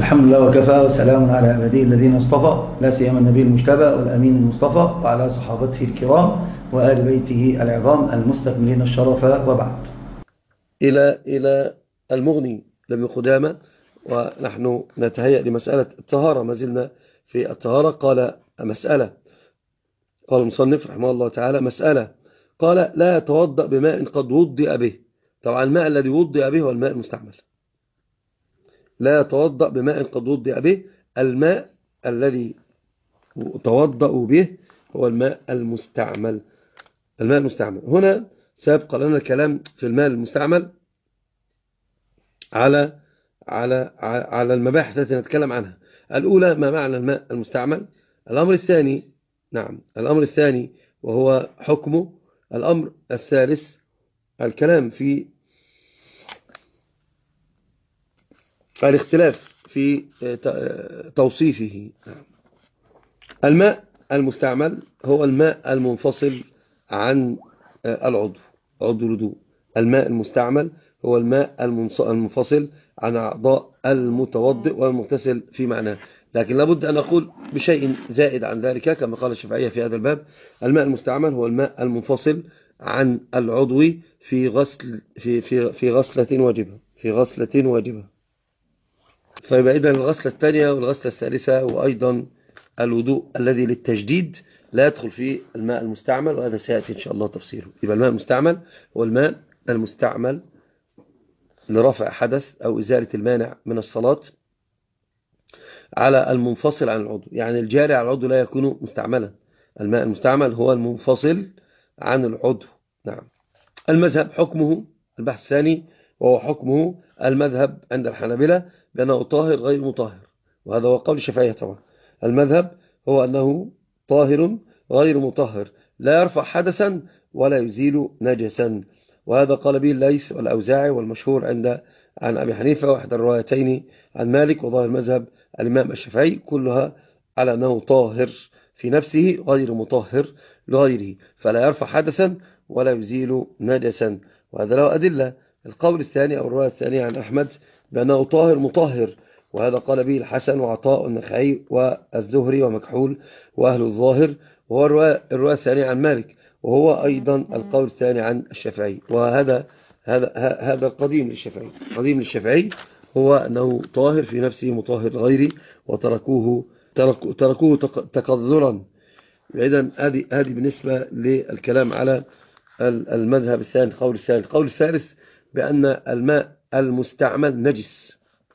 الحمد لله وكفى وسلام على عباده الذين اصطفى، لا سيما النبي المجتبى والأمين المصطفى وعلى صحابته الكرام وآل بيته العظام المستكملين الشرف، وبعد. إلى المغني لابن قدامة، ونحن نتهيأ لمسألة الطهارة. ما زلنا في الطهارة. قال المصنف رحمه الله تعالى مسألة، قال: لا يتوضأ بماء قد وضئ به. طبعا الماء الذي وضئ به هو الماء المستعمل. لا يتوضأ بماء قد وضئ به، الماء الذي توضأ به هو الماء المستعمل. هنا سيبقى لنا الكلام في الماء المستعمل على المباحث التي نتكلم عنها. الأولى: ما معنى الماء المستعمل؟ الأمر الثاني وهو حكمه. الأمر الثالث: الكلام في الاختلاف في توصيفه. الماء المستعمل هو الماء المنفصل عن عضو الوضوء. الماء المستعمل هو الماء المنفصل عن أعضاء المتوضئ والمغتسل في معناه. لكن لابد أن نقول بشيء زائد عن ذلك، كما قال الشافعية في هذا الباب: الماء المستعمل هو الماء المنفصل عن العضو في غسل في غسلة واجبة. فيبقى إذن الغسلة الثانية والغسلة الثالثة وأيضا الوضوء الذي للتجديد لا يدخل فيه الماء المستعمل، وهذا سيأتي إن شاء الله تفسيره. يبقى الماء المستعمل هو الماء المستعمل لرفع حدث أو إزالة المانع من الصلاة على المنفصل عن العضو. يعني الجاري على العضو لا يكون مستعملا. الماء المستعمل هو المنفصل عن العضو. نعم. المذهب حكمه البحث الثاني، وهو حكمه المذهب عند الحنابلة بأنه طاهر غير مطهر، وهذا هو قول الشافعية. طبعا المذهب هو أنه طاهر غير مطهر، لا يرفع حدثا ولا يزيل نجسا، وهذا قال به الليث والأوزاعي، والمشهور عن أبي حنيفة، واحد الروايتين عن مالك، وظاهر مذهب الإمام الشافعي كلها على أنه طاهر في نفسه غير مطهر لغيره، فلا يرفع حدثا ولا يزيل نجسا، وهذا له أدلة. القول الثاني أو الرواية الثانية عن أحمد بأنه طاهر مطهر، وهذا قال به الحسن وعطاء والنخعي والزهري ومكحول وأهل الظاهر، وهو الرواية الثانية عن مالك، وهو أيضا القول الثاني عن الشافعي. وهذا هذا قديم للشافعي هو أنه طاهر في نفسه مطهر لغيره، وتركوه تقذرا. إذن هذه بالنسبة للكلام على المذهب الثاني. القول الثالث بأن الماء المستعمل نجس.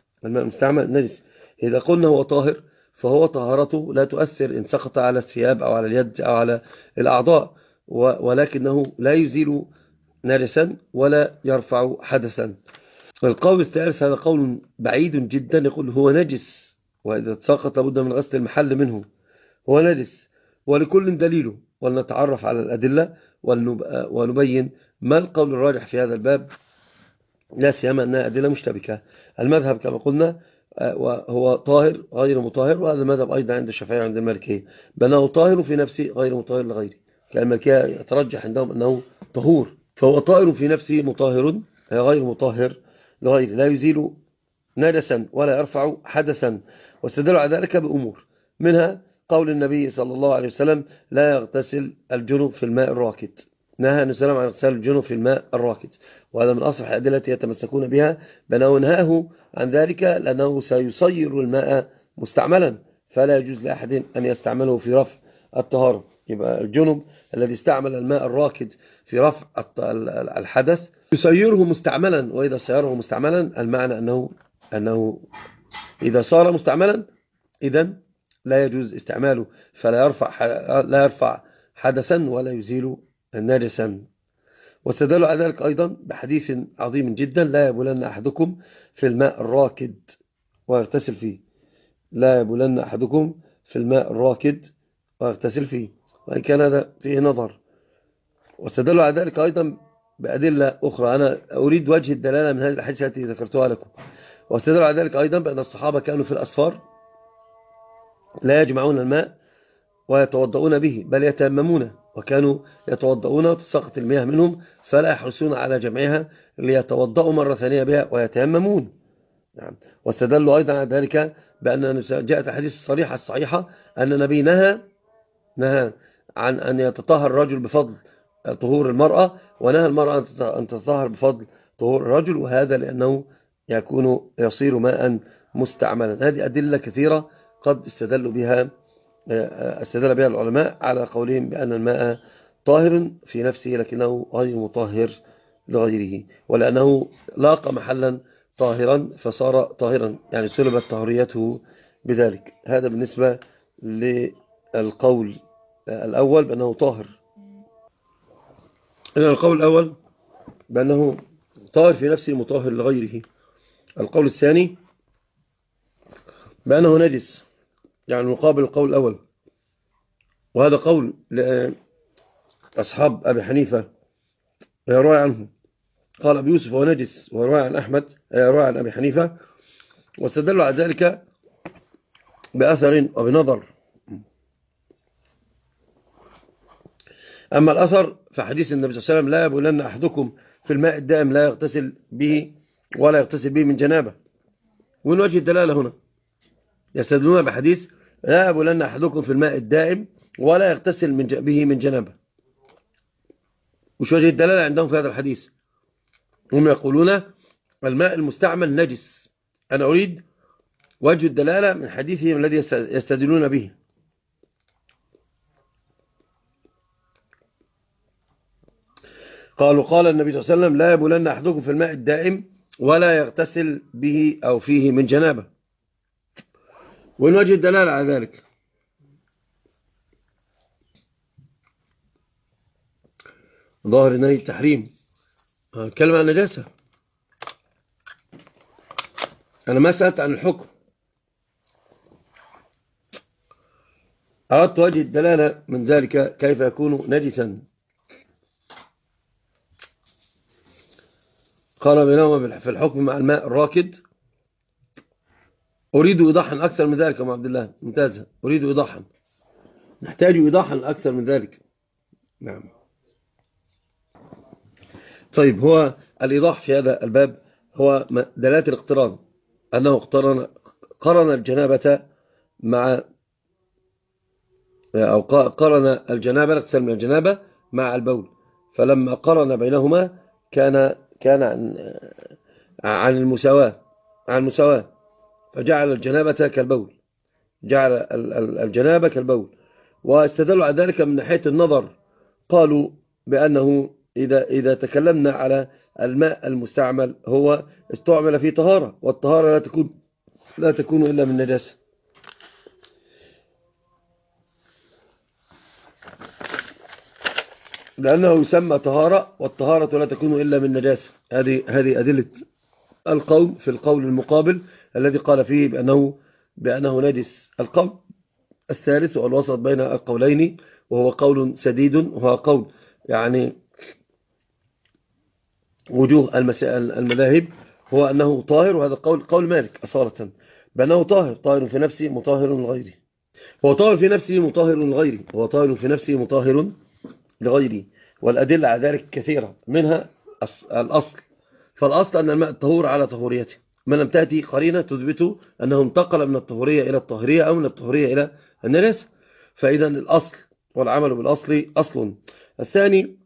إذا قلنا هو طاهر فهو طهارته لا تؤثر إن سقط على الثياب أو على اليد أو على الأعضاء، ولكنه لا يزيل نجسا ولا يرفع حدثا. القول الثالث هذا قول بعيد جدا، يقول هو نجس، وإذا سقط لابد من غسل المحل منه، هو نجس. ولكل دليله، ولنتعرف على الأدلة ونبين ما القول الراجح في هذا الباب، لا سيما أنها أدلة مشتبكة. المذهب كما قلنا هو طاهر غير مطهر، وهذا المذهب أيضا عند الشافعية وعند المالكية بأنه طاهر في نفسه غير مطهر لغيره. كان المالكية يترجح عندهم أنه طهور، فهو طاهر في نفسه مطهر غير مطهر لغيره، لا يزيل نجسا ولا يرفع حدثا. واستدلوا على ذلك بأمور، منها قول النبي صلى الله عليه وسلم: لا يغتسل الجنوب في الماء الراكد. نهى النبي صلى الله عليه وسلم عن اغتسال الجنوب في الماء الراكد، وهذا من أصح الأدلة التي يتمسكون بها، بأنه نهاه عن ذلك لأنه سيصير الماء مستعملا، فلا يجوز لأحد أن يستعمله في رفع الطهارة. يبقى الجنوب الذي استعمل الماء الراكد في رفع الحدث يصيره مستعملا، وإذا صيره مستعملا المعنى أنه إذا صار مستعملا إذن لا يجوز استعماله، فلا يرفع حدثا ولا يزيل نجسا. واستدلوا على ذلك أيضا بحديث عظيم جدا: لا يبولن أحدكم في الماء الراكد ويغتسل فيه. لا يبولن أحدكم في الماء الراكد ويغتسل فيه، وإن كان هذا فيه نظر. واستدلوا على ذلك أيضا بأدلة أخرى، أنا أريد وجه الدلالة من هذه الأحاديث التي ذكرتها لكم. واستدلوا على ذلك أيضا بأن الصحابة كانوا في الأسفار لا يجمعون الماء ويتوضؤون به، بل يتيممون، وكانوا يتوضؤون وتساقط المياه منهم فلا يحرصون على جمعها ليتوضؤوا مرة ثانية بها ويتيممون. نعم. واستدلوا أيضا على ذلك بأن جاءت الحديث الصريحة الصحيحة أن النبي نهى عن أن يتطهر الرجل بفضل طهور المرأة، ونهى المرأة أن تتطهر بفضل طهور الرجل، وهذا لأنه يصير ماء مستعملا. هذه أدلة كثيرة قد استدل بها العلماء على قولهم بأن الماء طاهر في نفسه لكنه غير مطهر لغيره، ولأنه لاقى محلا طاهرا فصار طاهرا، يعني سلبت طهوريته بذلك. هذا بالنسبة للقول الأول بأنه طاهر. القول الأول بأنه طاهر في نفسه مطهر لغيره. القول الثاني بأنه نجس، يعني مقابل القول الأول، وهذا قول أصحاب أبي حنيفة يروي عنه. قال أبي يوسف هو نجس، ويروي عن أحمد يروي عن أبي حنيفة، واستدلوا على ذلك بأثر وبنظر. أما الأثر فحديث النبي صلى الله عليه وسلم لا يبولن أحدكم في الماء الدائم لا يغتسل به ولا يغتسل به من جنابه. ومن وجه الدلالة هنا يستدلون بحديث لا يبولن أحدكم في الماء الدائم ولا يغتسل به من جنابه. وش وجه الدلالة عندهم في هذا الحديث؟ هم يقولون الماء المستعمل نجس. أنا أريد وجه الدلالة من حديثهم الذي يستدلون به. قالوا قال النبي صلى الله عليه وسلم لا يبولن أحدكم في الماء الدائم ولا يغتسل به أو فيه من جنابه. وين وجه الدلالة على ذلك؟ ظاهر نهي التحريم، كلمة عن نجاسة. أنا ما سألت عن الحكم، أردت وجه الدلالة من ذلك كيف يكون نجسا. قال بينهما في الحكم مع الماء الراكد. أريد إيضاحا أكثر من ذلك يا عبد الله. ممتازة، أريد إيضاحا، نحتاج إيضاحا أكثر من ذلك. نعم. طيب، هو الإيضاح في هذا الباب هو دلالة الاقتران، أنه قرن الجنابة مع أو قرن الجنابة الاغتسال من الجنابة مع البول، فلما قرن بينهما كان عن المساواة، فجعل الجنابة كالبول، جعل الجنابة كالبول. واستدلوا على ذلك من ناحية النظر. قالوا بأنه إذا تكلمنا على الماء المستعمل هو استعمل في طهارة، والطهارة لا تكون إلا من نجاسة، لأنه يسمى طهارة، والطهارة لا تكون إلا من نجاسة. هذه أدلة القوم في القول المقابل الذي قال فيه بأنه نجس. القول الثالث والوسط بين القولين، وهو قول سديد، وهو قول يعني وجوه المذاهب، هو أنه طاهر. وهذا قول مالك أصالة بأنه طاهر في نفسه مطهر لغيره. هو طاهر في نفسه مطهر لغيره، هو طاهر في نفسه مطهر لغيره. والأدلة على ذلك كثيرة، منها الأصل. فالأصل أن الماء الطهور على طهوريته، ما لم تأتي قرينة تثبت أنه انتقل من الطهورية إلى الطهورية أو من الطهورية إلى النجاسة. فإذا الأصل والعمل بالأصل أصل. الثاني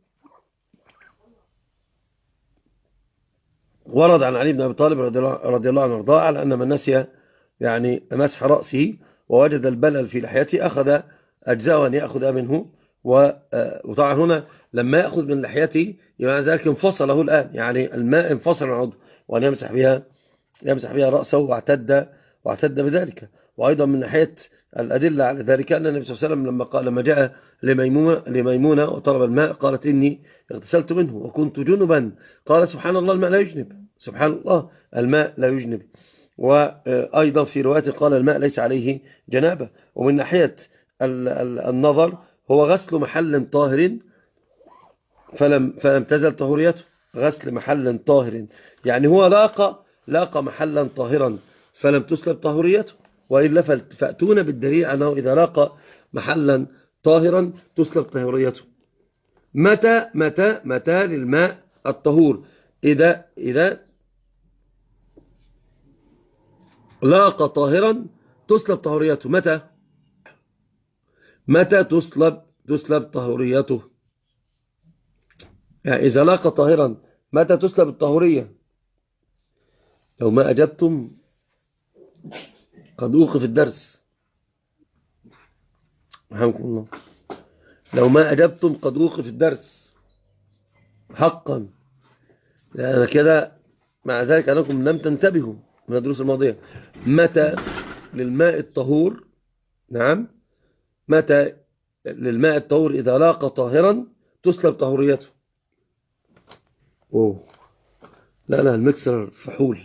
ورد عن علي بن أبي طالب رضي الله عنه وارضاه على أن من نسي يعني مسح رأسه ووجد البلل في لحيته أخذ أجزاء أن يأخذ منه. وطبعا هنا لما يأخذ من لحيته يعني ذلك انفصله الآن، يعني الماء انفصل عن عضو، وأن يمسح بها رأسه واعتد بذلك. وأيضا من ناحية الأدلة على ذلك أن النبي صلى الله عليه وسلم لما جاء لميمونة وطلب الماء قالت إني اغتسلت منه وكنت جنبا، قال سبحان الله الماء لا يجنب، سبحان الله الماء لا يجنب. وأيضا في رواية قال الماء ليس عليه جنابة. ومن ناحية النظر هو غسل محل طاهر فلم تزل طهوريته، غسل محل طاهر، يعني هو لاقى محلا طاهرا فلم تسلب طهوريته. وإلا فأتون بالدليل أنه إذا لاقى محلا طاهرا تسلب طهوريته. متى للماء الطهور؟ إذا لاقى طاهرا تسلب طهوريته. متى تسلب طهوريته؟ يعني إذا لاقى طاهرا متى تسلب الطهورية؟ لو ما أجبتم قد أوقف الدرس. رحمكم الله. لو ما أجبتم قد أوقف الدرس حقا، لأن كده مع ذلك أنكم لم تنتبهوا من الدروس الماضية. متى للماء الطهور، نعم، متى للماء الطهور إذا لاقى طاهرا تسلب طهوريته. أوه. لا المكسر فحول.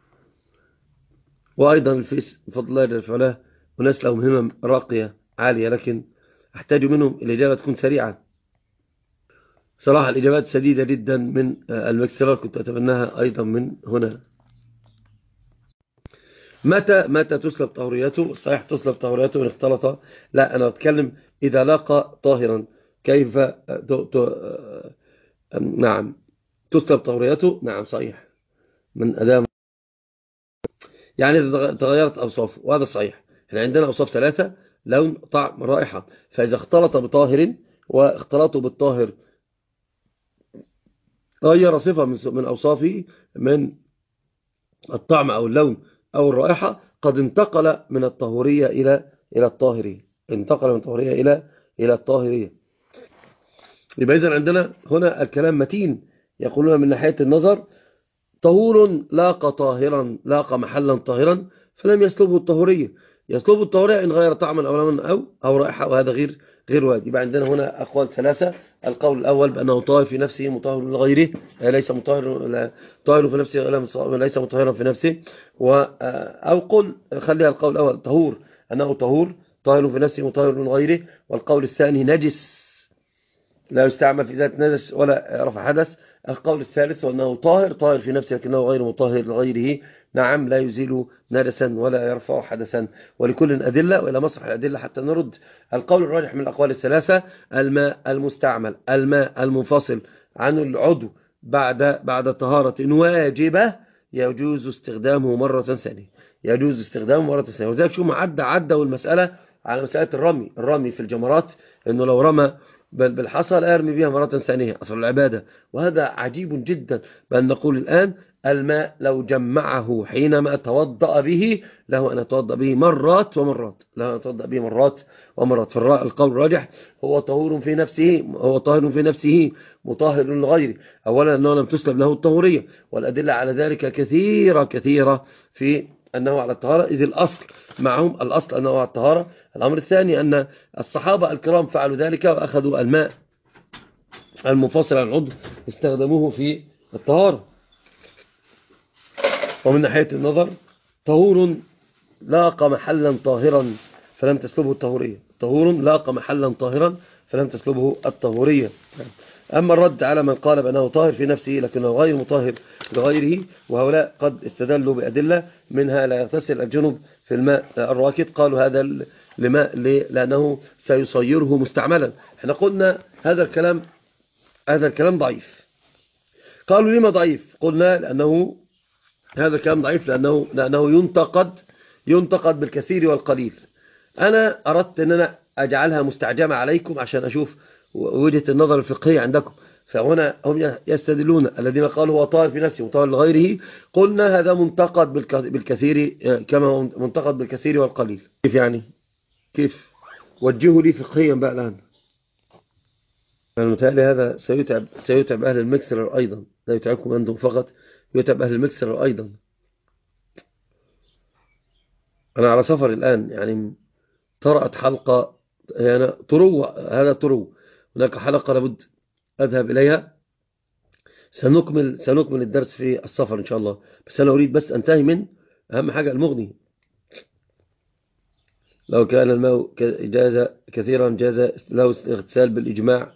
وأيضا الفيس بفضل الله جل وعلا وناس لهم همم راقية عالية، لكن أحتاج منهم الإجابة تكون سريعة. صراحة الإجابات سديدة جدا من المكسرات، كنت أتمناها أيضا من هنا. متى تسلب طهوريته؟ صحيح تسلب طهوريته إن اختلط. لا، أنا أتكلم إذا لاقى طاهرا كيف نعم تسلب طهوريته. نعم صحيح، من أدام يعني تغيرت أوصافه، وهذا صحيح. احنا عندنا أوصاف ثلاثة: لون، طعم، رائحة. فإذا اختلط بطاهر واختلطوا بالطاهر غير صفة من أوصافه، من الطعم أو اللون أو الرائحة، قد انتقل من الطهورية إلى الطاهرية. انتقل من الطهورية إلى الطاهرية. يبقى إذن عندنا هنا الكلام متين. يقولون من ناحية النظر: طهور لاقى محلا طاهرا فلم يسلبه الطهورية. يسلبه الطهورية إن غير طعما أو لونا أو رائحة، وهذا غير واجب. يبقى عندنا هنا أقوال ثلاثة: القول الأول بأنه طاهر في نفسه مطهر لغيره، ليس طاهر في نفسه ليس مطهرا في نفسه. أو قل خليها القول الأول طهور، أنه طاهر في نفسه مطهر لغيره. والقول الثاني نجس لا يستعمل في ذات نجس ولا رفع حدث. القول الثالث وأنه طاهر في نفسه لكنه غير مطهر لغيره، نعم، لا يزيل نجسا ولا يرفع حدثا. ولكل أدلة، وإلى مسرح الأدلة حتى نرد. القول الراجح من الأقوال الثلاثة: الماء المستعمل، الماء المنفصل عن العضو بعد طهارة واجبة يجوز استخدامه مرة ثانية. وذلك شو ما عدى والمسألة على مسألة الرمي في الجمرات، إنه لو رمى بالحصى لا يرمي بها مرة ثانية، أصل العبادة. وهذا عجيب جدا بأن نقول الآن الماء لو جمعه حينما توضأ به له أن يتوضأ به مرات ومرات، فالقول الراجح هو طاهر في نفسه مطهر لغيره. أولا أنه لم تسلب له الطهورية، والأدلة على ذلك كثيرة في أنه على الطهارة، إذ الأصل معهم أنه على الطهارة. الأمر الثاني أن الصحابة الكرام فعلوا ذلك وأخذوا الماء المنفصل عن العضو استخدموه في الطهارة. ومن ناحية النظر طهور لاقى محلا طاهرا فلم تسلبه الطهورية. أما الرد على من قال بأنه طاهر في نفسه لكنه غير مطهر لغيره، وهؤلاء قد استدلوا بأدلة منها: لا يغتسل الجنب في الماء الراكد. قالوا هذا لأنه سيصيره مستعملا. احنا قلنا هذا الكلام ضعيف. قالوا لما ضعيف؟ قلنا لأنه هذا الكلام ضعيف لأنه ينتقد بالكثير والقليل. أنا أردت أن أنا أجعلها مستعجمة عليكم عشان أشوف وجهة النظر الفقهية عندكم. فهنا هم يستدلون الذين قالوا هو طاهر في نفسه وطاهر لغيره، قلنا هذا منتقد بالكثير كما هو منتقد بالكثير والقليل. كيف يعني؟ كيف؟ وجهوا لي فقهيا بقى الآن. المتهيألي هذا سيتعب أهل المكسر أيضا، لا يتعبكم أنتم فقط، يتعب أهل المكسر أيضا. أنا على سفر الآن، يعني طرأت حلقة، يعني هذا طرو، هناك حلقة لابد أذهب إليها. سنكمل الدرس في السفر إن شاء الله. بس أنا أريد بس أنتهي من أهم حاجة المغني. لو كان الماء جاز كثيرا جاز له الاغتسال بالإجماع.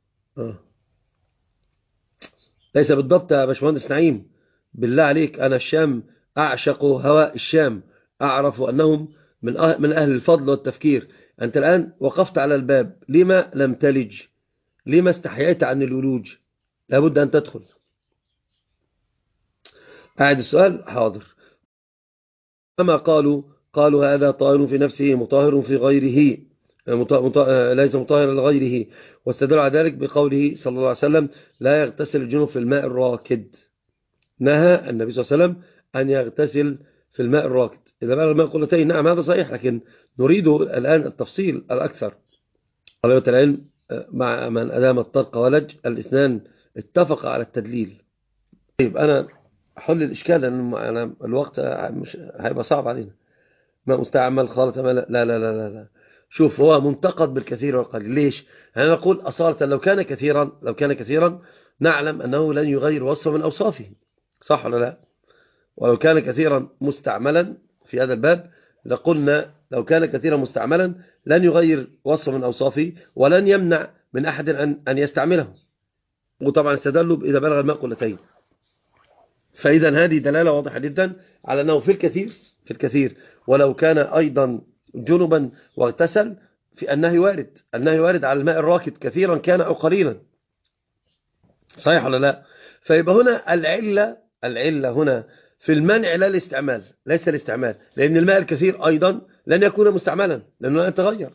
ليس بالضبط يا باشمهندس نعيم، بالله عليك. أنا الشام أعشق هواء الشام، أعرف أنهم من أهل الفضل والتفكير. أنت الآن وقفت على الباب، لما لم تلج؟ لما استحييت عن الولوج؟ لابد أن تدخل. أعد السؤال. حاضر. أما قالوا هذا طاهر في نفسه مطهر في غيره، ليس مطهرا لغيره، واستدلوا على ذلك بقوله صلى الله عليه وسلم لا يغتسل الجنوب في الماء الراكد. نهى النبي صلى الله عليه وسلم أن يغتسل في الماء الراكد. إذا بلغ الماء قلتين نعم هذا صحيح، لكن نريد الآن التفصيل الأكثر. طلبة العلم مع من أدام الطرق ولج الاثنان اتفق على التدليل. طيب أنا أحل الإشكال لأن أنا الوقت مش هيبقى صعب علينا. ما مستعمل خالص لا لا لا لا لا. شوف هو منتقد بالكثير والقليل. ليش؟ أنا نقول أصالة لو كان كثيرا نعلم أنه لن يغير وصفه من أوصافه، صح ولا لا؟ ولو كان كثيرا مستعملا في هذا الباب لقلنا لو كان كثيرا مستعملا لن يغير وصفه من أوصافه ولن يمنع من أحد أن يستعمله. وطبعا استدلوا إذا بلغ الماء قلتين. فإذا هذه دلالة واضحة جدا على أنه في الكثير ولو كان أيضا جنبا واغتسل في النهي وارد على الماء الراكد كثيرا كان أو قليلا، صحيح ولا لا؟ فيبقى هنا العلة هنا في المنع لا الاستعمال، ليس الاستعمال، لأن الماء الكثير أيضا لن يكون مستعملا لأنه لا يتغير.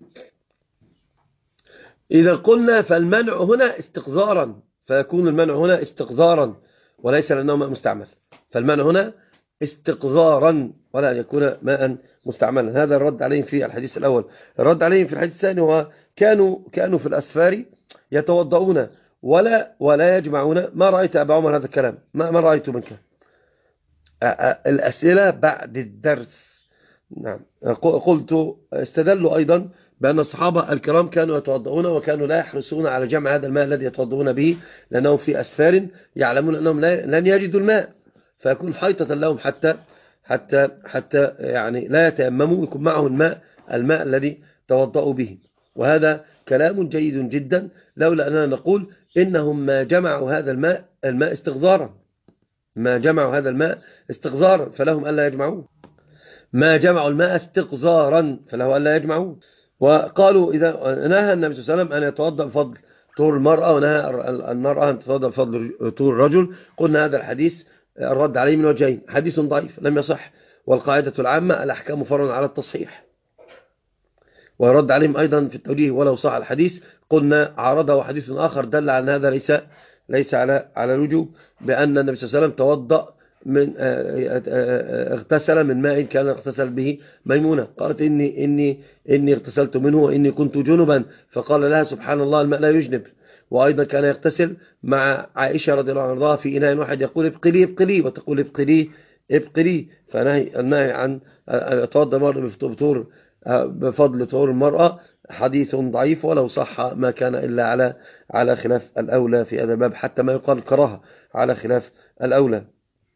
إذا قلنا فالمنع هنا استقذارا، فيكون المنع هنا استقذارا وليس لأنه ماء مستعمل. فالمنع هنا استقذارا ولا أن يكون ماء مستعملا. هذا الرد عليهم في الحديث الأول. الرد عليهم في الحديث الثاني هو كانوا في الأسفار يتوضؤون ولا يجمعون. ما رأيت أبا عمر هذا الكلام؟ ما رأيت منك. الأسئلة بعد الدرس. نعم. قلت استدلوا أيضا بأن الصحابة الكرام كانوا يتوضؤون وكانوا لا يحرصون على جمع هذا الماء الذي يتوضؤون به لأنهم في أسفار يعلمون أنهم لن يجدوا الماء، فيكون حيطة لهم حتى يعني لا يتيمموا، يكون معهم الماء الذي توضؤوا به. وهذا كلام جيد جدا، لولا أننا نقول إنهم ما جمعوا هذا الماء استغذارا، ما جمعوا هذا الماء استغذارا فلهم ألا يجمعوه، ما جمعوا الماء استغذارا فله ألا يجمعوه. وقالوا إذا نهى النبي صلى الله عليه وسلم أن يتوضأ بفضل طهور المرأة ونهى المرأة أن تتوضأ بفضل طهور الرجل، قلنا هذا الحديث الرد عليه من وجهين: حديث ضعيف لم يصح، والقاعدة العامة الأحكام فرع على التصحيح. ويرد عليهم أيضا في التوجيه ولو صح الحديث قلنا عارضه حديث آخر دل على أن هذا ليس على الوجوب، بأن النبي صلى الله عليه وسلم توضأ من اغتسل من ماء كان اغتسل به ميمونة، قالت إني اغتسلت منه وإني كنت جنبا، فقال لها سبحان الله الماء لا يجنب. وأيضا كان يغتسل مع عائشة رضي الله عنها في إناء واحد، يقول ابقلي وتقول ابقلي. فالنهي عن يتوضأ مرة بفضل طهور المرأة حديث ضعيف، ولو صح ما كان إلا على خلاف الأولى في هذا الباب، حتى ما يقال كراهة على خلاف الأولى.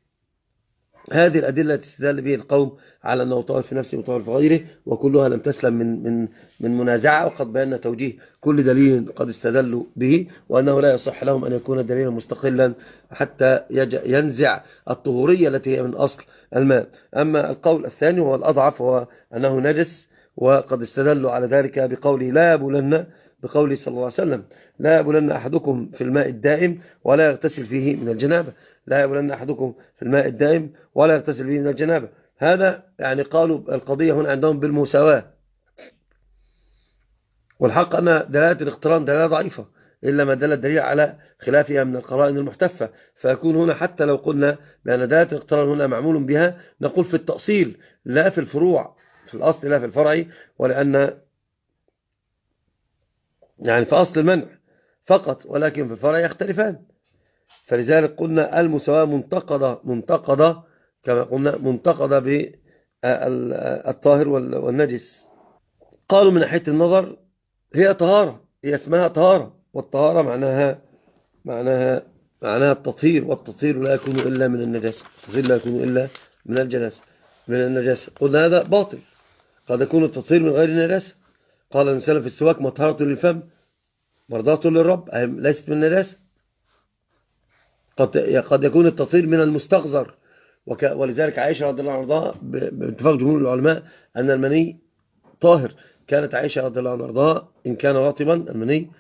هذه الأدلة تستدل به القوم على أنه طاهر في نفسه وطاهر في غيره، وكلها لم تسلم من منازعة، وقد بينا توجيه كل دليل قد استدلوا به، وأنه لا يصح لهم أن يكون دليلا مستقلا حتى ينزع الطهورية التي هي من أصل الماء. أما القول الثاني هو الأضعف، هو أنه نجس، وقد استدلوا على ذلك بقوله لا يبولن، بقوله صلى الله عليه وسلم لا يبولن أحدكم في الماء الدائم ولا يغتسل فيه من الجنابة، لا يبولن أحدكم في الماء الدائم ولا يغتسل فيه من الجنابة. هذا يعني قالوا القضية هنا عندهم بالمساواة، والحق أن دلالة الاقتران دلالة ضعيفة إلا ما دل الدليل على خلافها من القرائن المحتفة. فيكون هنا حتى لو قلنا بأن دلالة الاقتران هنا معمول بها، نقول في التأصيل لا في الفروع، في الأصل لا في الفرع، ولأن يعني في أصل المنع فقط، ولكن في الفرع يختلفان. فلذلك قلنا المساواة منتقدة كما قلنا منتقدة بالطاهر والنجس. قالوا من ناحية النظر هي طهارة، هي اسمها طهارة، والطهارة معناها التطهير، والتطهير لا يكون إلا من النجاسة، التطهير لا يكون إلا من النجاسة. قلنا هذا باطل، قد يكون التطهير من غير النجاسة. قال الإنسان في السواك مطهرة للفم مرضاة للرب، ليست من النجاسة. قد يكون التطهير من المستغذر، ولذلك عائشة رضي الله عنها باتفاق جمهور العلماء أن المني طاهر. كانت عائشة رضي الله عنها إن كان رطبا المني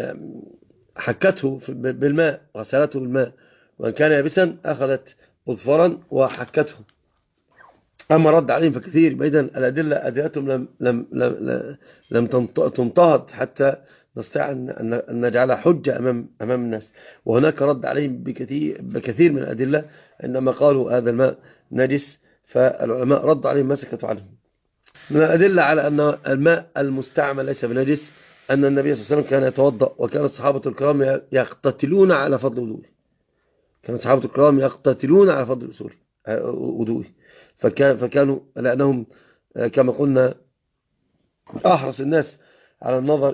حكته بالماء، غسلته بالماء، وإن كان يابسا أخذت أظفارا وحكته. أما رد عليهم فكثير. بعيدا الأدلة أدلتهم لم تنتهض حتى نستطيع أن نجعلها حجة أمام الناس. وهناك رد عليهم بكثير من الأدلة. عندما قالوا هذا الماء نجس فالعلماء رد عليهم ما سكتوا عنهم. من الأدلة على أن الماء المستعمل ليس بنجس أن النبي صلى الله عليه وسلم كان يتوضأ، وكان الصحابة الكرام يقتتلون على فضل وضوءه. كان الصحابة الكرام يقتتلون على فضل وضوءه. فكانوا لأنهم كما قلنا أحرص الناس على النظر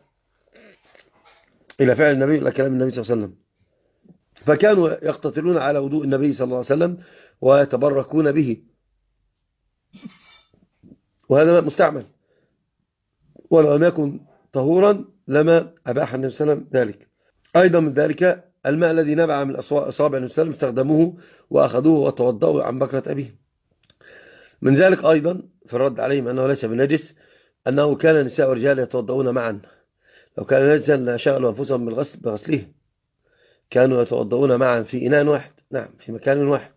إلى فعل النبي، إلى كلام النبي صلى الله عليه وسلم. فكانوا يقتتلون على وضوء النبي صلى الله عليه وسلم ويتبركون به، وهذا ماء مستعمل، ولو لم يكن طهورا لما أباح النبي صلى الله عليه وسلم ذلك. أيضا من ذلك الماء الذي نبع من أصابع النبي صلى الله عليه وسلم استخدموه وأخذوه وتوضأوا عن بكرة أبيه. من ذلك أيضا في الرد عليهم أنه ليس بنجس أنه كان نساء ورجال يتوضؤون معا. لو كان نجسا لشغلوا أنفسهم بغسله. كانوا يتوضؤون معا في إناء واحد، نعم، في مكان واحد.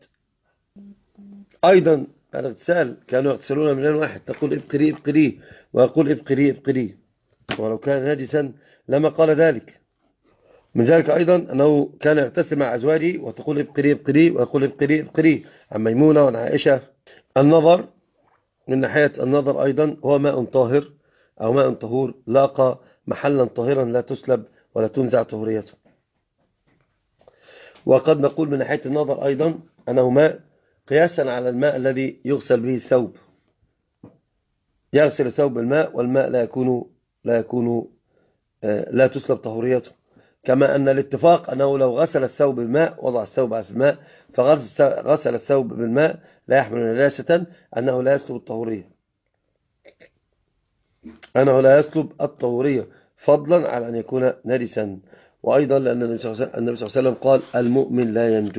أيضا الاغتسال كانوا يغتسلون من إناء واحد، تقول ابقري ابقري ويقول ابقري ابقري، ولو كان نجسا لما قال ذلك. من ذلك أيضا أنه كان يغتسل مع أزواجه وتقول ابقري ابقري ويقول ابقري ابقري، عن ميمونة وعن عائشة. النظر من ناحية النظر أيضا هو ماء طاهر أو ماء طهور لاقى محلا طاهرا لا تسلب ولا تنزع طهوريته. وقد نقول من ناحية النظر أيضا أنه ماء قياسا على الماء الذي يغسل به الثوب. يغسل الثوب بالماء والماء لا تسلب طهوريته. كما أن الاتفاق أنه لو غسل الثوب بالماء، وضع الثوب على الماء فغسل الثوب بالماء لا يحمل نجاسة، أنه لا يسلب الطهورية، فضلا على أن يكون نجسا. وأيضا لأن النبي صلى الله عليه وسلم قال المؤمن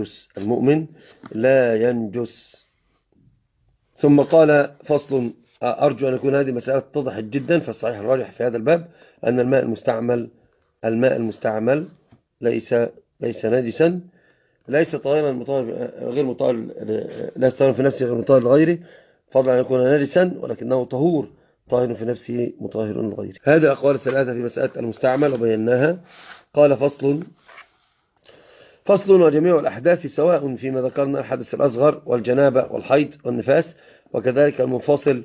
لا ينجس. ثم قال فصل، أرجو أن يكون هذه مسألة اتضحت جدا. فالصحيح الراجح في هذا الباب أن الماء المستعمل ليس نجسا، ليس طاهرا غير مطهر، ليس طاهرا في نفسه غير مطهر لغيره، فضلا أن يكون نجسا، ولكنه طاهر في نفسه مطهر لغيره. هذا أقوال الثلاثة في مسألة المستعمل وبيناها. قال فصل وجميع الأحداث سواء فيما ذكرنا الحدث الأصغر والجنابة والحيض والنفاس، وكذلك المنفصل،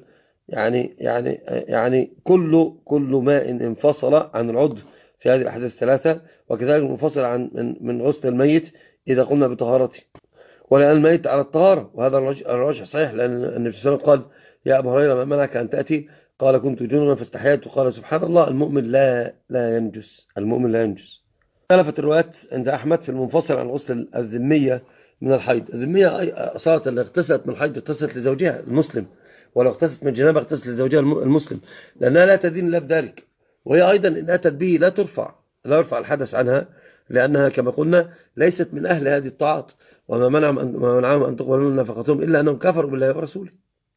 يعني كل ماء انفصل عن العضو في هذه الأحداث الثلاثة، وكذلك المنفصل من غسل الميت إذا قلنا بطهارته، ولأن الميت على الطهارة. وهذا الراجح صحيح، لأن النبي صلى الله عليه وسلم قال يا أبا هريرة ما منعك أن تأتي؟ قال كنت جنبا فاستحييت. وقال سبحان الله المؤمن لا ينجس. اختلفت الروايات عند أحمد في المنفصل عن غسل الذمية من الحيض. الذمية أصارت اللي اغتسلت من الحيض اغتسلت لزوجها المسلم، ولو اغتسلت من الجنابة اغتسلت لزوجها المسلم، لأنها لا تدين إلا بذلك. وهي أيضا إن أتت به لا يرفع الحدث عنها، لأنها كما قلنا ليست من أهل هذه الطاعات. وما منعهم أن تقبل منهم نفقتهم إلا أنهم كفروا بالله ورسوله.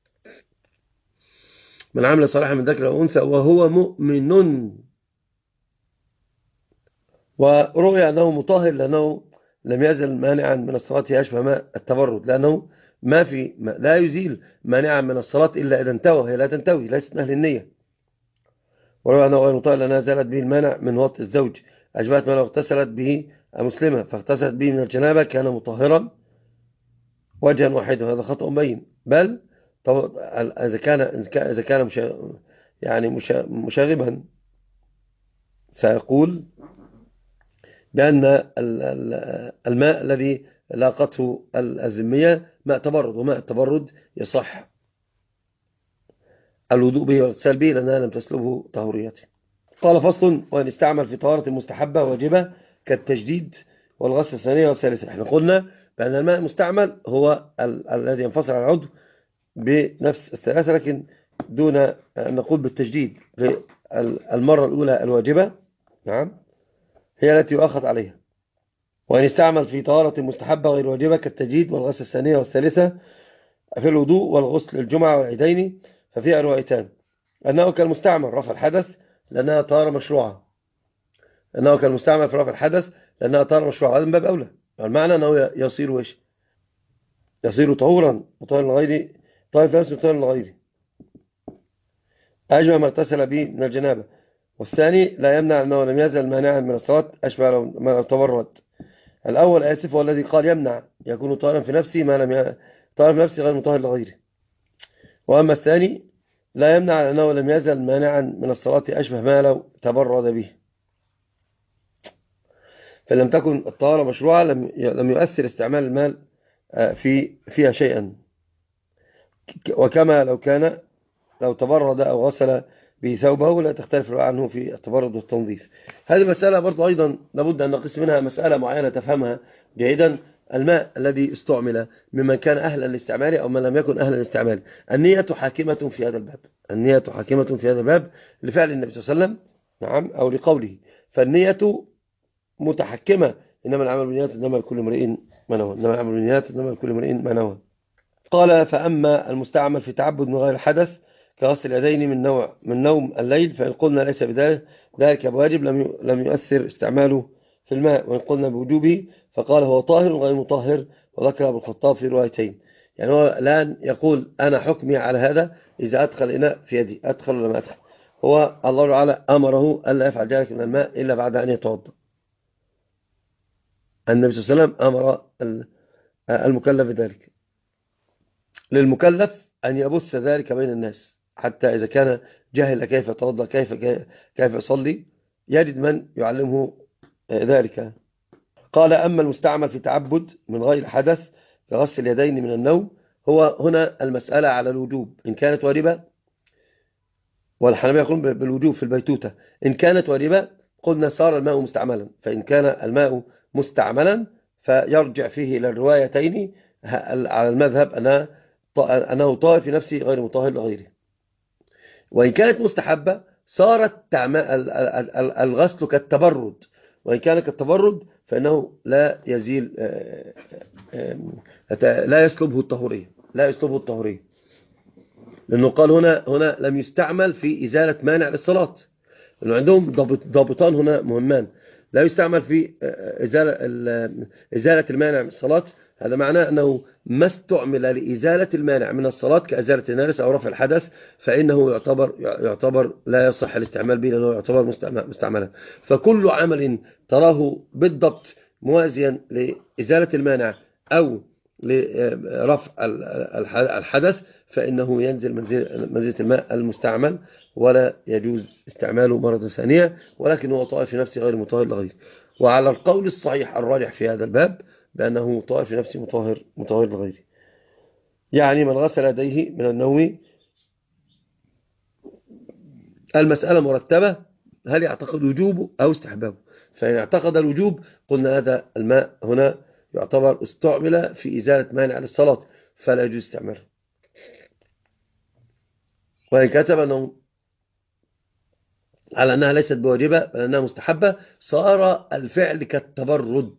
من عمل صالحا من ذكر أو أنثى وهو مؤمن. ورؤيا أنه مطهر لأنه لم يزل مانعا من الصلاة يشبه ماء التبرد، لأنه لا يزيل مانعا من الصلاة إلا إذا انتوى، وهي لا تنتوي، ليست من أهل النية. ورؤيا أنه غير مطهر لأنها زالت به المانع من وطء الزوج، أشبهت ما لو اغتسلت به مسلمة فاغتسلت به من الجنابة كان مطهرا وجها واحدا. هذا خطأ بين، بل إذا كان مشاغبا سيقول بأن الماء الذي لاقته الذمية ماء تبرد، وماء التبرد يصح الوضوء به والاغتسال به لأنها لم تسلبه طهوريته. قال فصل وإن استعمل في طهارة مستحبة واجبة كالتجديد والغسل الثانية والثالثة. احنا قلنا بأن الماء المستعمل هو الذي ينفصل عن العضو بنفس الثلاثة، لكن دون أن نقول بالتجديد. المرة الأولى الواجبة، نعم، هي التي يؤخذ عليها. وإن استعمل في طهارة مستحبة غير واجبة كالتجديد والغسل الثانية والثالثة في الوضوء والغسل الجمعة والعيدين ففيها روايتان: أنه كالمستعمل رفع الحدث لأنها طهارة مشروعة، أنه كالمستعمل في رفع الحدث لأنها طهارة مشروعة. هذا من باب أولى، المعنى أنه يصير طهورا وطهورا لغيره طاهر في نفسه مطهر لغيره، أشبه ما اغتسل به من الجنابة. والثاني لا يمنع أنه لم يزل مانعا من الصلاة، أشبه لو تبرد. الأول آسف هو الذي قال يمنع، يكون طاهرا في نفسه ما لم طاهر في نفسه غير مطهر لغيره. وأما الثاني لا يمنع أنه لم يزل مانعا من الصلاة، أشبه ما لو تبرد به. فلم تكن الطهارة مشروعة لم يؤثر استعمال المال فيها شيئا، وكما لو تبرد أو غسل به ثوبه لا تختلف عنه في التبرد والتنظيف. هذه مسألة برضو أيضا لابد أن نقص منها مسألة معينة تفهمها جيدا. الماء الذي استعمل ممن كان أهلا لاستعماله أو من لم يكن أهلا لاستعماله، النية حاكمة في هذا الباب، النية حاكمة في هذا الباب لفعل النبي صلى الله عليه وسلم، نعم، أو لقوله. فالنية متحكمة، إنما العمل بالنيات إنما لكل امرئ ما نوى، إنما العمل بالنيات إنما لكل امرئ ما نوى. قال فأما المستعمل في تعبد من غير حدث كغسل اليدين من نوم الليل، فإن قلنا ليس ذلك بواجب لم يؤثر استعماله في الماء، وإن قلنا بوجوبه فقال هو طاهر غير مطهر، وذكر ابن الخطاب في روايتين. يعني هو الآن يقول أنا حكمي على هذا إذا أدخل إناء في يدي، أدخل ولا ما أدخل. هو الله تعالى أمره ألا يفعل ذلك من الماء إلا بعد أن يتوضأ. النبي صلى الله عليه وسلم أمر المكلف بذلك. للمكلف أن يبث ذلك بين الناس، حتى إذا كان جاهل كيف يتوضأ كيف يصلي يجد من يعلمه ذلك. قال أما المستعمل في تعبد من غير حدث كغسل اليدين من النوم، هو هنا المسألة على الوجوب إن كانت واجبة، والحنابلة يقولون بالوجوب في البيتوتة. إن كانت واجبة قلنا صار الماء مستعملا، فإن كان الماء مستعملا فيرجع فيه إلى الروايتين على المذهب أنه طاهر في نفسه غير مطهر لغيره. وإن كانت مستحبة صارت الغسل كالتبرد، وإن كان كالتبرد فإنه لا يزيل لا يسلبه الطهورية، لأنه قال هنا لم يستعمل في إزالة مانع للصلاة، لأنه عندهم ضابطان هنا مهمان. لا يستعمل في إزالة المانع من الصلاة، هذا معناه أنه ما استعمل لإزالة المانع من الصلاة كإزالة النجس أو رفع الحدث فإنه يعتبر لا يصح الاستعمال به، لأنه يعتبر مستعملا. فكل عمل تراه بالضبط موازيا لإزالة المانع أو لرفع الحدث فإنه ينزل منزلة الماء المستعمل، ولا يجوز استعماله مرة ثانية، ولكن هو طاهر في نفسه غير مطهر لغيره. وعلى القول الصحيح الراجح في هذا الباب بأنه طاهر في نفسه مطهر لغيره. يعني من غسل يديه من النوم، المسألة مرتبة، هل يعتقد وجوبه أو استحبابه؟ فإن اعتقد الوجوب قلنا هذا الماء هنا يعتبر استعمل في إزالة مانع للصلاة فلا يجوز استعماله. وإن كتب أنه على أنها ليست بواجبة بل أنها مستحبة صار الفعل كالتبرد،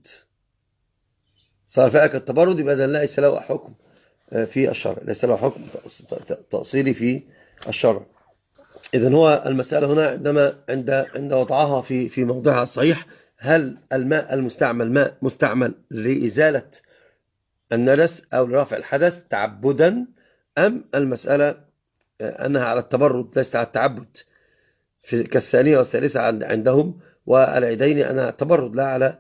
يبقى ليس له حكم في الشرع، ليس له حكم تأصيلي في الشرع. إذن هو المسألة هنا عند وضعها في موضعها الصحيح، هل الماء المستعمل ماء مستعمل لإزالة النجس أو لرفع الحدث تعبدا، أم المسألة أنها على التبرد ليست على التعبد كالثانية والثالثة عندهم، والعيدين أنها التبرد لا على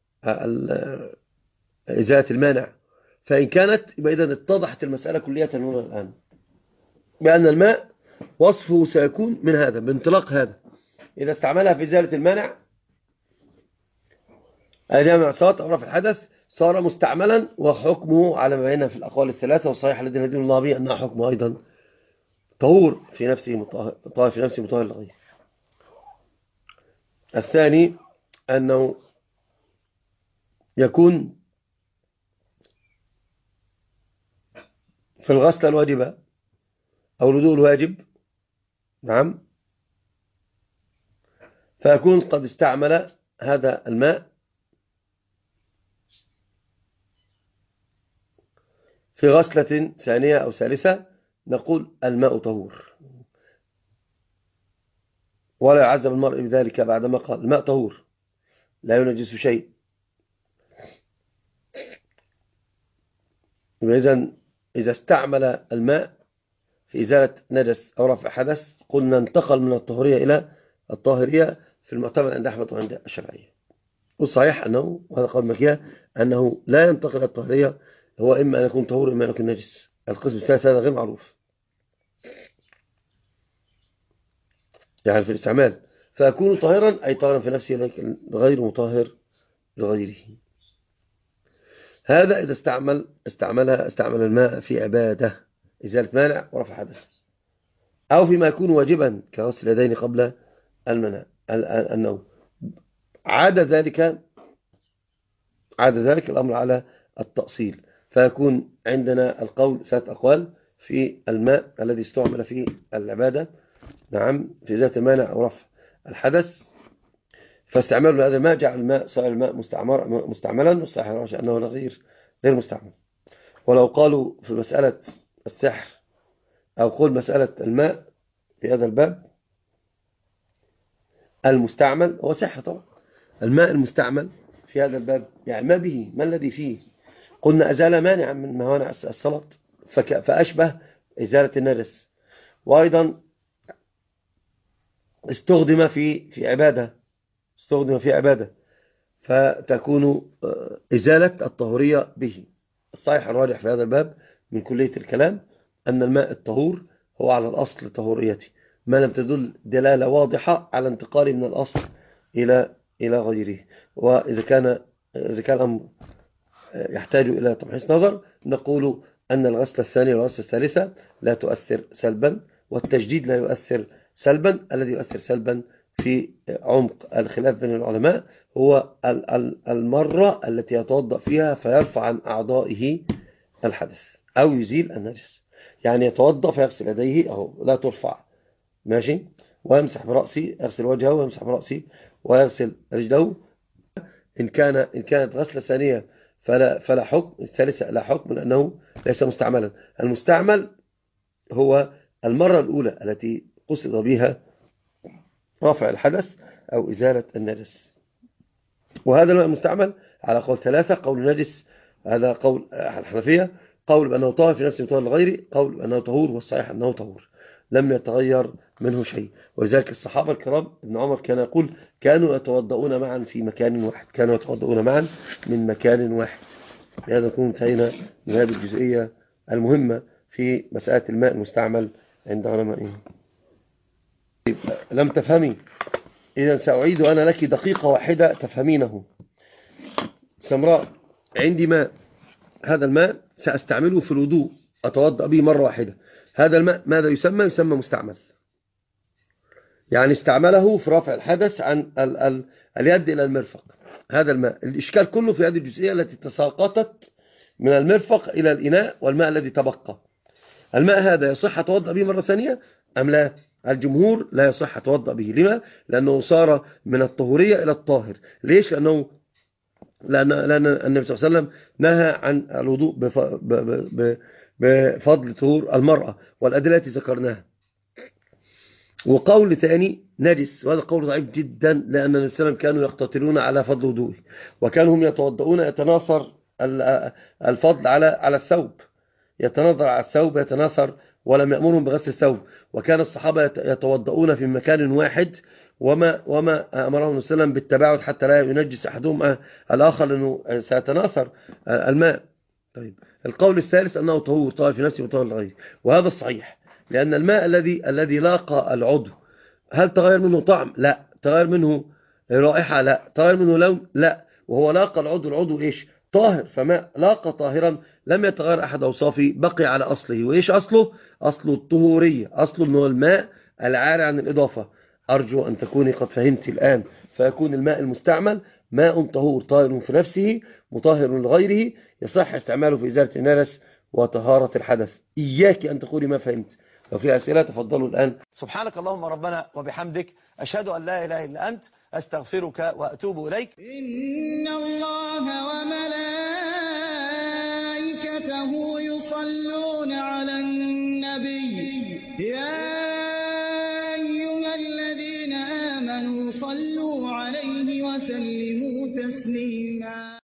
إزالة المانع. فإن كانت يبقى إذن اتضحت المسألة كلية هنا الآن، بأن الماء وصفه سيكون من هذا بانطلاق هذا، إذا استعملها في إزالة المانع أجامع صوت أو رفع الحدث صار مستعملا، وحكمه على ما بينها في الأقوال الثلاثة، والصحيح الذي ندين الله به أنها حكمه أيضا طهور في نفسه طاهر في نفسه مطهر لغيره. الثاني أنه يكون في الغسل الواجبة أو الوضوء الواجب، نعم، فيكون قد استعمل هذا الماء في غسلة ثانية أو ثالثة، نقول الماء طهور، ولا يعذب المرء بذلك بعدما قال الماء طهور لا ينجس شيء. إذن إذا استعمل الماء في إزالة نجس أو رفع حدث قلنا انتقل من الطهورية إلى الطاهرية في المعتمد عند أحمد وعند الشافعية. والصحيح أنه، وهذا قول مكية، أنه لا ينتقل إلى الطهورية، هو إما أن يكون طهور إما أن يكون نجس. القسم الثالث هذا غير معروف يعني في الاستعمال، فيكون طاهرا أي طاهرا في نفسه لكن غير مطهر لغيره. هذا إذا استعمل الماء في عبادة إزالة مانع ورفع حدث، أو فيما يكون واجبا كغسل اليدين قبل النوم. عاد ذلك الأمر على التأصيل، فيكون عندنا القول 3 أقوال في الماء الذي استعمل في العبادة، نعم، في إزالة المانع أو رفع الحدث. فاستعمال هذا الماء جعل الماء صار الماء مستعملا، والصحيح الراجح أنه غير مستعمل. ولو قالوا في مسألة السحر أو قول مسألة الماء في هذا الباب المستعمل هو سحر طبعا. الماء المستعمل في هذا الباب يعني ما به، ما الذي فيه؟ قلنا أزال مانعا من موانع الصلاة فأشبه إزالة النجس، وأيضا استخدم في عبادة فتكون إزالة الطهورية به. الصحيح الراجح في هذا الباب من كلية الكلام أن الماء الطهور هو على الأصل طهوريته، ما لم تدل دلالة واضحة على انتقاله من الأصل إلى غيره. وإذا كان الأمر يحتاج إلى تمحيص نظر، نقول أن الغسلة الثانية والغسلة الثالثة لا تؤثر سلبا، والتجديد لا يؤثر سلبا. الذي يؤثر سلبا في عمق الخلاف بين العلماء هو المرة التي يتوضأ فيها فيرفع عن أعضائه الحدث أو يزيل النجس. يعني يتوضأ فيغسل يديه أهو لا ترفع، ماشي، ويمسح برأسي، يغسل وجهه ويمسح برأسي ويغسل رجله. إن كانت غسلة ثانية فلا حكم، الثالثة لا حكم لأنه ليس مستعملا. المستعمل هو المرة الأولى التي قصد بها رفع الحدث أو إزالة النجس. وهذا الماء المستعمل على قول 3، قول نجس هذا قول الحنفية، قول بأنه طاهر في نفسه طاهر لغيره، قول بأنه طهور، والصحيح أنه طهور لم يتغير منه شيء. ولذلك الصحابة الكرام ابن عمر كان يقول كانوا يتوضؤون معا في مكان واحد، كانوا يتوضؤون معا من مكان واحد. بهذا نكون انتهينا من هذه الجزئية المهمة في مسألة الماء المستعمل عند علمائه. لم تفهمي؟ إذا سأعيد أنا لك دقيقة واحدة تفهمينه. سمراء، عندي ماء، هذا الماء سأستعمله في الوضوء، أتوضأ به مرة واحدة. هذا الماء ماذا يسمى؟ يسمى مستعمل، يعني استعمله في رفع الحدث عن اليد إلى المرفق. هذا الماء الإشكال كله في هذه الجزئية التي تساقطت من المرفق إلى الإناء والماء الذي تبقى. الماء هذا يصح أتوضأ به مرة ثانية أم لا؟ الجمهور لا يصح أتوضأ به. لما؟ لأنه صار من الطهورية إلى الطاهر. ليش؟ لأن النبي صلى الله عليه وسلم نهى عن الوضوء بفضل طهور المرأة والأدلة التي ذكرناها. وقول ثاني نجس، وهذا قول ضعيف جدا، لأن النبي صلى الله عليه وسلم كانوا يقتتلون على فضل وضوءه، وكانوا هم يتوضؤون يتناثر الفضل على الثوب، يتناثر على الثوب يتناثر، ولم يأمرهم بغسل الثوب. وكان الصحابة يتوضؤون في مكان واحد، وما أمرهم النبي صلى الله عليه وسلم بالتباعد حتى لا ينجس أحدهم الآخر، لأنه سيتناثر الماء. طيب، القول الثالث أنه طهور في نفسه وطهور لغيره، وهذا الصحيح، لأن الماء الذي لاقى العضو هل تغير منه طعم؟ لا. تغير منه رائحة؟ لا. تغير منه لون؟ لا. وهو لاقى العضو إيش؟ طاهر. فما لاقى طاهرا لم يتغير أحد أوصافه، بقي على أصله. وإيش أصله؟ أصله الطهورية، أصله أنه الماء العاري عن الإضافة. أرجو أن تكوني قد فهمت الآن. فيكون الماء المستعمل ماء طهور طاهر في نفسه مطهر لغيره، يصح استعماله في إزالة النجس وطهارة الحدث. إياك أن تقولي ما فهمت. لو في أسئلة تفضلوا الآن. سبحانك اللهم ربنا وبحمدك، أشهد أن لا إله إلا أنت، أستغفرك وأتوب إليك. إن الله وملائكته يصلون على النبي، يا أيها الذين آمنوا صلوا عليه وسلموا تسليما.